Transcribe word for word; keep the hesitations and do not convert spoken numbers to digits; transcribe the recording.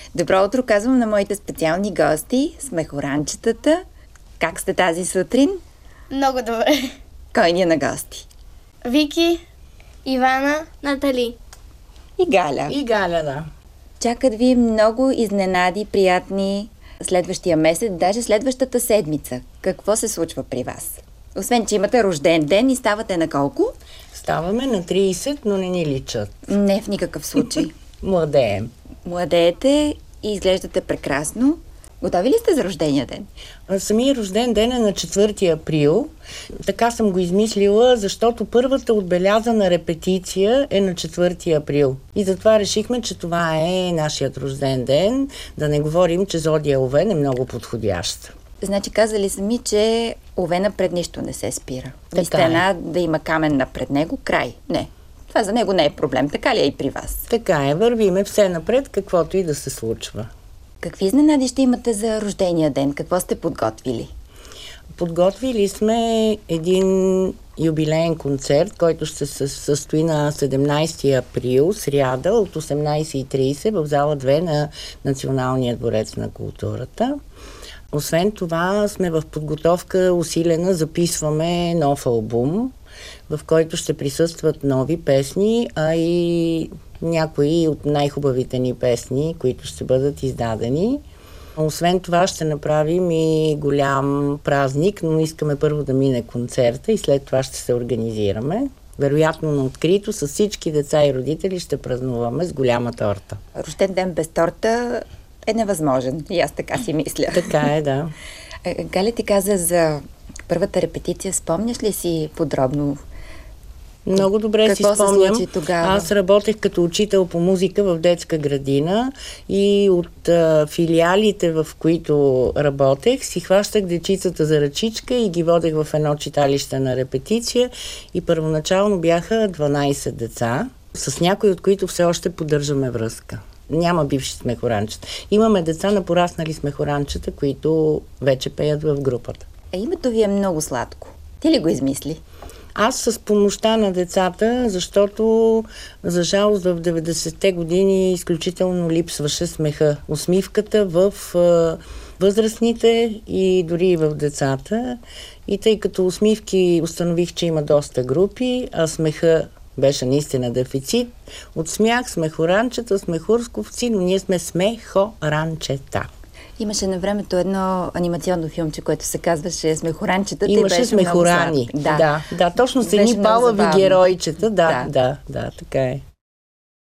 Добро утро, казвам на моите специални гости, смехоранчетата. Как сте тази сутрин? Много добре. Кой ни е на гости? Вики, Ивана, Натали. И Галя. И Галя, да. Чакат ви много изненади, приятни следващия месец, даже следващата седмица. Какво се случва при вас? Освен, че имате рожден ден и ставате на колко? Ставаме на трийсет, но не ни личат. Не в никакъв случай. Младеем. Младеете и изглеждате прекрасно. Готови ли сте за рождения ден? Самия рожден ден е на четвърти април. Така съм го измислила, защото първата отбелязана репетиция е на четвърти април. И затова решихме, че това е нашият рожден ден. Да не говорим, че Зодия Овен е много подходяща. Значи казали сами, че Овена пред нищо не се спира. Така И стена е. да има камен напред него, край. Не. Това за него не е проблем. Така ли е и при вас? Така е, вървиме все напред, каквото и да се случва. Какви изненади ще имате за рождения ден? Какво сте подготвили? Подготвили сме един юбилеен концерт, който ще се състои на седемнайсети април, сряда, от осемнайсет и трийсет в зала две на Националния дворец на културата. Освен това сме в подготовка усилена, записваме нов албум, в който ще присъстват нови песни, а и някои от най-хубавите ни песни, които ще бъдат издадени. Освен това ще направим и голям празник, но искаме първо да мине концерта и след това ще се организираме. Вероятно на открито с всички деца и родители ще празнуваме с голяма торта. Рожден ден без торта е невъзможен. И аз така си мисля. Така е, да. Галя ти каза за първата репетиция. Спомняш ли си подробно? Много добре Какво си спомням. се случи тогава? Аз работех като учител по музика в детска градина и от а, филиалите, в които работех, си хващах дечицата за ръчичка и ги водех в едно читалище на репетиция и първоначално бяха дванайсет деца, с някои от които все още поддържаме връзка. Няма бивши смехоранчета. Имаме деца на пораснали смехоранчета, които вече пеят в групата. А името ви е много сладко. Ти ли го измисли? Аз с помощта на децата, защото за жалост в деветдесетте години изключително липсваше смеха. Усмивката в е, възрастните и дори и в децата. И тъй като усмивки установих, че има доста групи, а смеха беше наистина дефицит. От смях, смехоранчета, смехурсковци, но ние сме смехоранчета. Имаше на времето едно анимационно филмче, което се казваше Смехоранчетата. Имаше смехорани. Да. да, да, точно с едни палави геройчета. Да, да, да, да, така е.